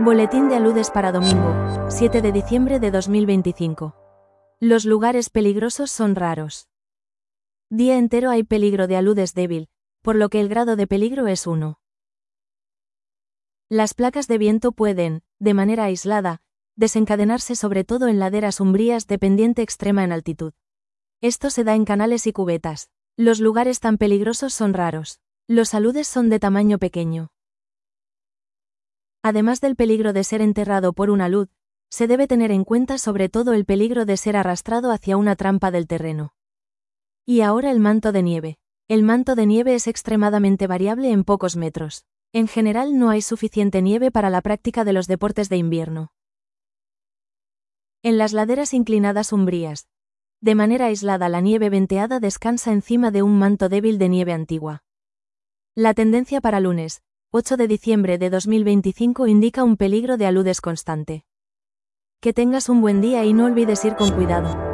Boletín de aludes para domingo, 7 de diciembre de 2025. Los lugares peligrosos son raros. Día entero hay peligro de aludes débil, por lo que el grado de peligro es 1. Las placas de viento pueden, de manera aislada, desencadenarse sobre todo en laderas umbrías de pendiente extrema en altitud. Esto se da en canales y cubetas. Los lugares tan peligrosos son raros. Los aludes son de tamaño pequeño. Además del peligro de ser enterrado por un alud, se debe tener en cuenta sobre todo el peligro de ser arrastrado hacia una trampa del terreno. Y ahora el manto de nieve. El manto de nieve es extremadamente variable en pocos metros. En general no hay suficiente nieve para la práctica de los deportes de invierno. En las laderas inclinadas umbrías, de manera aislada la nieve venteada descansa encima de un manto débil de nieve antigua. La tendencia para lunes, 8 de diciembre de 2025 indica un peligro de aludes constante. Que tengas un buen día y no olvides ir con cuidado.